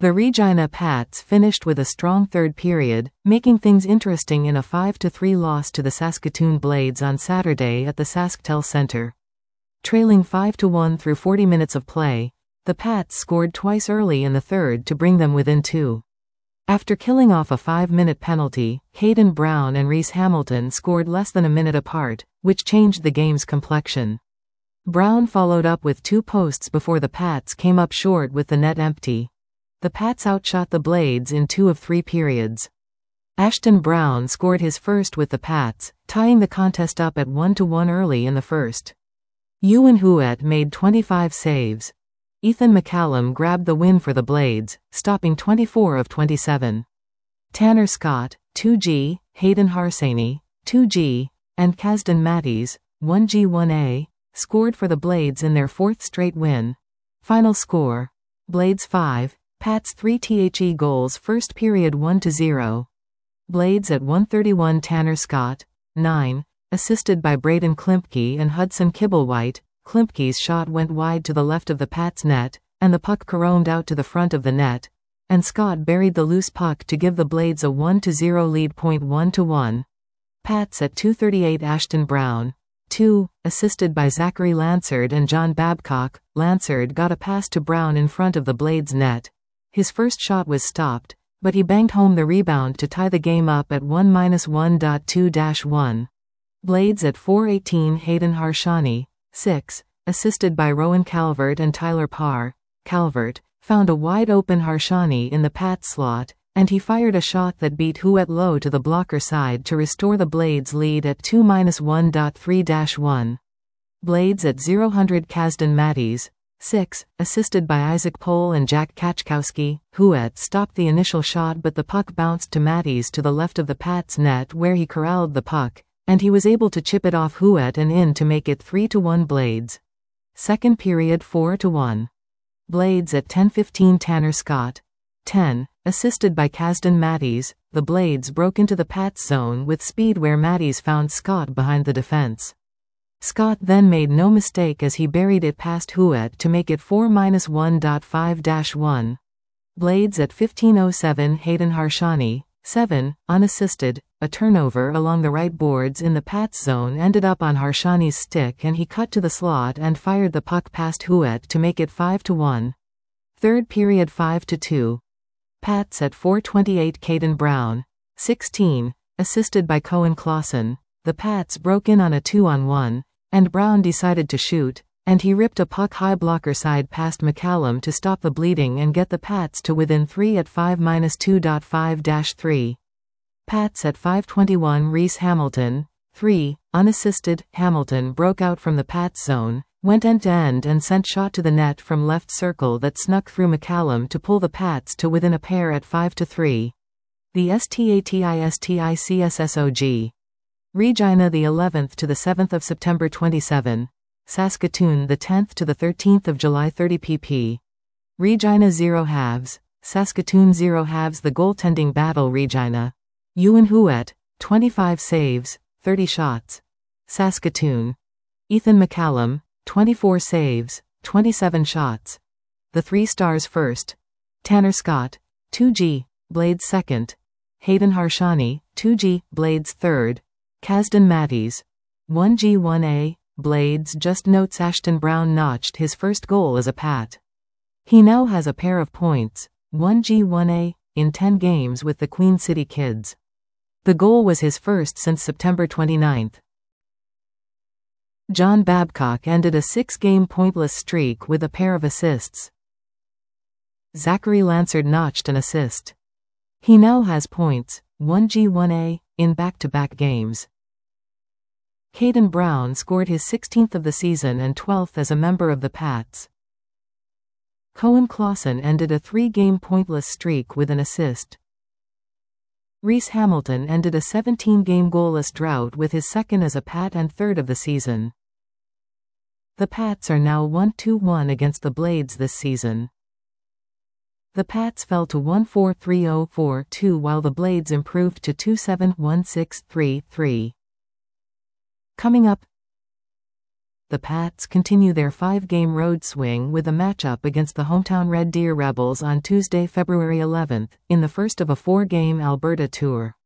The Regina Pats finished with a strong third period, making things interesting in a 5-3 loss to the Saskatoon Blades on Saturday at the SaskTel Centre. Trailing 5-1 through 40 minutes of play, the Pats scored twice early in the third to bring them within 2. After killing off a 5-minute penalty, Caden Brown and Reese Hamilton scored less than a minute apart, which changed the game's complexion. Brown followed up with 2 posts before the Pats came up short with the net empty. The Pats outshot the Blades in 2 of 3 periods. Ashton Brown scored his first with the Pats, tying the contest up at 1-1 early in the first. Ewan Huet made 25 saves. Ethan McCallum grabbed the win for the Blades, stopping 24 of 27. Tanner Scott, 2G, Hayden Harsanyi, 2G, and Kasdan Matties, 1G1A, scored for the Blades in their 4th straight win. Final score: Blades 5, Pats 3. The goals first period 1-0. Blades at 1:31. Tanner Scott, 9, assisted by Braden Klimpke and Hudson Kibblewhite. Klimpke's shot went wide to the left of the Pats' net, and the puck caromed out to the front of the net, and Scott buried the loose puck to give the Blades a 1-0 lead. 1-1. Pats at 2:38. Ashton Brown, 2, assisted by Zachary Lansard and John Babcock. Lansard got a pass to Brown in front of the Blades' net. His first shot was stopped, but he banged home the rebound to tie the game up at 1-1.2-1. Blades at 4:18. Hayden Harsanyi, 6, assisted by Rowan Calvert and Tyler Parr. Calvert found a wide-open Harsanyi in the Pats slot, and he fired a shot that beat Huet low to the blocker side to restore the Blades' lead at 2-1.3-1. Blades at 0:00. Kasdan Matties, 6, assisted by Isaac Pohl and Jack Kachkowski. Huet stopped the initial shot, but the puck bounced to Matties to the left of the Pats' net where he corralled the puck, and he was able to chip it off Huet and in to make it 3-1 Blades. Second period 4-1. Blades at 10:15. Tanner Scott, 10, assisted by Kasdan Matties. The Blades broke into the Pats zone with speed where Matties found Scott behind the defense. Scott then made no mistake as he buried it past Huet to make it 4-1.5-1. Blades at 15:07. Hayden Harsanyi, 7, unassisted. A turnover along the right boards in the Pats zone ended up on Harsanyi's stick and he cut to the slot and fired the puck past Huet to make it 5-1. Third period 5-2. Pats at 4:28. Caden Brown, 16, assisted by Cohen Clausen. The Pats broke in on a 2-on-1, and Brown decided to shoot, and he ripped a puck high blocker side past McCallum to stop the bleeding and get the Pats to within 3 at 5-2.5-3. Pats at 5:21. Reese Hamilton, 3, unassisted. Hamilton broke out from the Pats zone, went end-to-end and sent shot to the net from left circle that snuck through McCallum to pull the Pats to within a pair at 5-3. The STATISTICSSOG. Regina the 11th to the 7th of September 27. Saskatoon the 10th to the 13th of July 30 pp. Regina 0 halves, Saskatoon 0 halves. The goaltending battle. Regina. Ewan Huet, 25 saves, 30 shots. Saskatoon. Ethan McCallum, 24 saves, 27 shots. The 3 stars first. Tanner Scott, 2G, Blades 2nd. Hayden Harsanyi, 2G, Blades 3rd. Kasdan Matties, 1G1A, Blades. Just notes Ashton Brown notched his first goal as a Pat. He now has a pair of points, 1G1A, in 10 games with the Queen City Kids. The goal was his first since September 29. John Babcock ended a 6-game pointless streak with a pair of assists. Zachary Lansard notched an assist. He now has points, 1G1A, in back-to-back games. Caden Brown scored his 16th of the season and 12th as a member of the Pats. Cohen Clausen ended a 3-game pointless streak with an assist. Reese Hamilton ended a 17-game goalless drought with his second as a Pat and third of the season. The Pats are now 1-2-1 against the Blades this season. The Pats fell to 1-4-3-0-4-2 while the Blades improved to 2-7-1-6-3-3. Coming up, the Pats continue their 5-game road swing with a matchup against the hometown Red Deer Rebels on Tuesday, February 11, in the first of a 4-game Alberta tour.